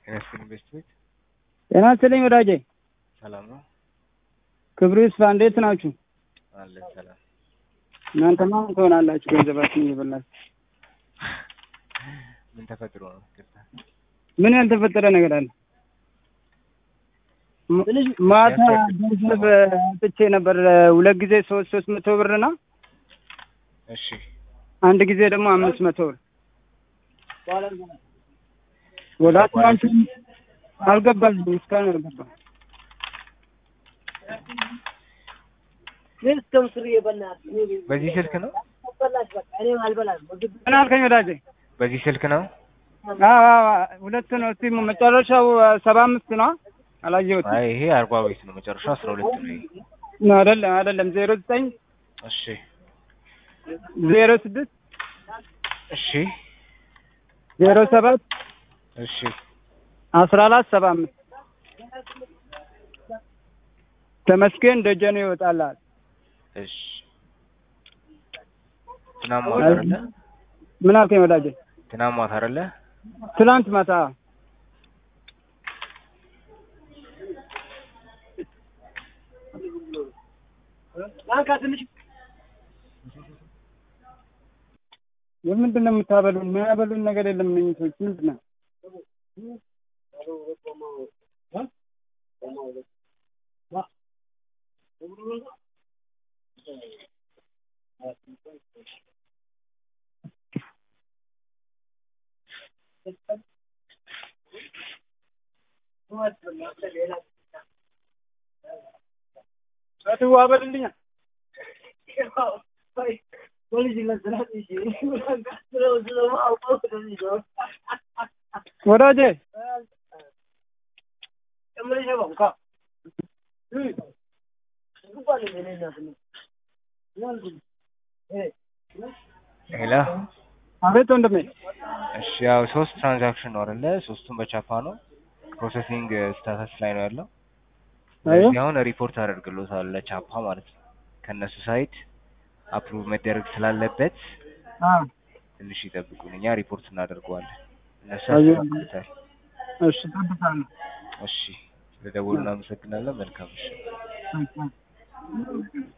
ጤናስጥልኝ ኢንቨስትሜንት ጤና ይስጥልኝ ወዳጄ። ሰላም ነው? ክብሩ ይስፋ። እንዴት ናችሁ? አለን ሰላም። እናንተማ ምን ትሆናላችሁ? ገንዘባችሁን እየበላችሁ። ምን ተፈጥሮ ነው? ምን ያልተፈጠረ ነገር አለ? ማታ ገንዘብ አጥቼ ነበር። ሁለት ጊዜ 300 ብርና እሺ አንድ ጊዜ ደግሞ 500 ብር ወደ አካውንት አልገባልኝም። እስካሁን አልገባም። በዚህ ስልክ ነው? ምን አልከኝ ወዳጄ? በዚህ ስልክ ነው? ሁለት ነው። እስቲ መጨረሻው 75 ነው። አላየሁትም። አይ ይሄ 40 ቤት ነው። መጨረሻው 12 ነው። ይሄ ነው አይደለም 09 እሺ 06 እሺ 07 እሺ 1475 ተመስገን ደጀኔ ይወጣላል። እሺ ትናንት ማታ አይደለ? ምን አልከኝ ወዳጄ? ትናንት ማታ አይደለ? ትናንት ማታ የምንድን ነው የምታበሉን? የሚያበሉን ነገር የለም። ሰዎች ምንድን ነው? አበልልኛ ወዳጄ ሄሎ አቤት ወንድሜ። እሺ ያው 3 ትራንዛክሽን ነው አይደለ? ሶስቱም በቻፓ ነው። ፕሮሰሲንግ ስታተስ ላይ ነው ያለው። ስለዚህ አሁን ሪፖርት አደርግልዎታለሁ ለቻፓ ማለት ነው። ከነሱ ሳይት አፕሩቭ መደረግ ስላለበት ትንሽ ይጠብቁን። እኛ ሪፖርት እናደርገዋለን። እነሱ ያስተካክሉታል። እሺ ጠብቃለሁ። እሺ ስለደወሉ እናመሰግናለን። መልካም እሺ